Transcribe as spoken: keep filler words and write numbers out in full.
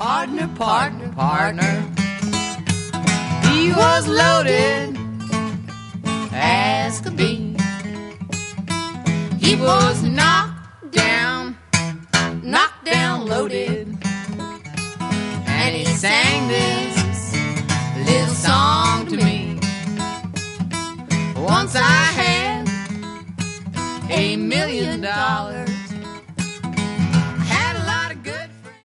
partner, partner, partner. He was loaded as could be. He was knocked down, knocked down, loaded. And he sang this little song to me. Once I had a million